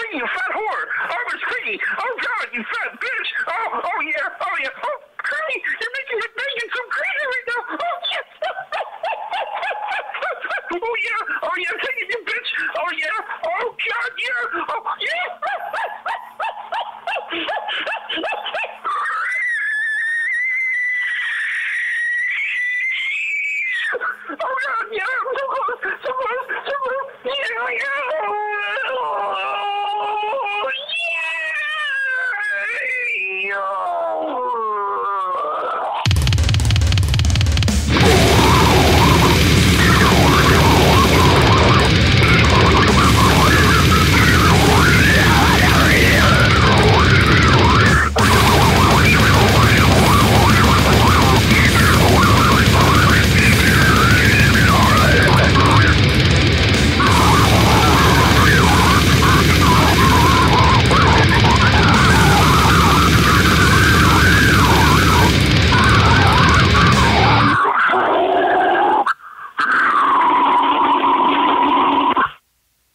Clingy, you fat whore. Miss Clingy. Oh, God, you fat bitch. Oh, yeah. Oh, Clingy, you're making my bacon so crazy right now. Oh, yes. Oh, yeah, Clingy, you bitch. Oh, yeah. Oh, God, yeah. Oh, yeah.